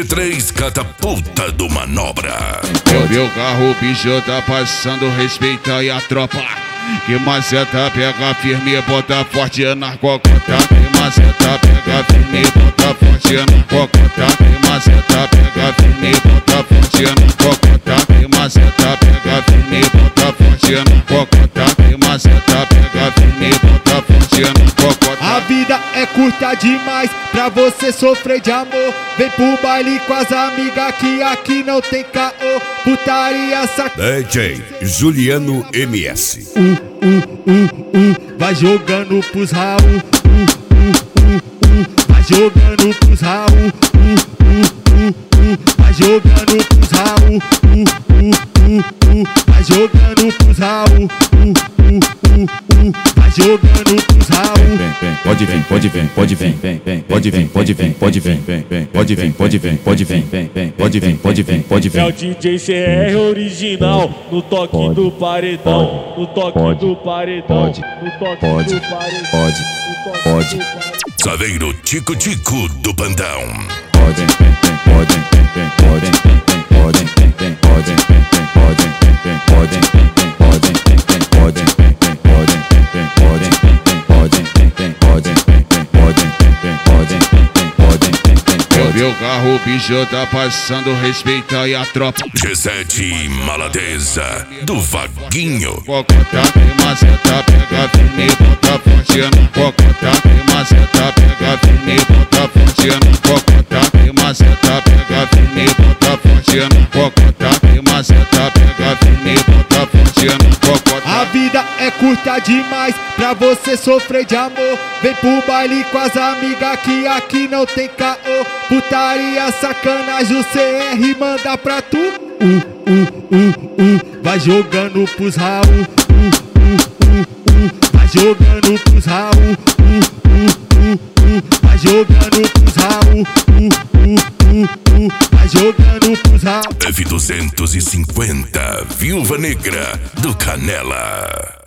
G3 catapulta do Manobra. Eu vi o carro, o bicho tá passando, respeita aí a tropa. Que maceta, pega firme, bota forte na cocota. Que maceta, pega firme, bota forte na cocota. Que maceta, pega firme, bota forte na cocota. Que maceta, pega firme, bota forte na cocota. Que maceta, pega firme, bota forte na cocota. A vida é curta demais pra você sofrer de amor. Vem pro baile com as amigas que aqui não tem caô. Putaria DJ Juliano MS. Vai jogando pros Raul. Vai jogando pros Raul. Vai jogando pros Raul. Vai jogando pros Raul. Vai jogando pros Raul. Pode vir, pode vir, pode vir, pode vir, pode vir, pode vir, pode vir, pode vir, pode vir, pode vir, pode vir, pode vir. É o DJ CR original no toque do paredão, no toque do paredão, no toque do paredão. Pode. Saveiro Tico-Tico do Pandão. Pode. Eu vi o carro, o bicho tá passando, respeita aí a tropa. G7 Maladeza do Vaguinho. Cocota, que maceta, pega firme, bota forte na cocota. Que maceta, pega firme, bota forte na cocota. Que maceta, pega firme, bota forte na cocota. Que maceta, pega firme, bota forte na cocota. A vida é curta demais pra você sofrer de amor. Vem pro baile com as amigas que aqui não tem caô. Putaria, sacanagem, o CR manda pra tu. Vai jogando pros Raul. Vai jogando pros Raul. Vai jogando pros Raul. Vai jogando pros Raul. F250 Viúva Negra do Canela.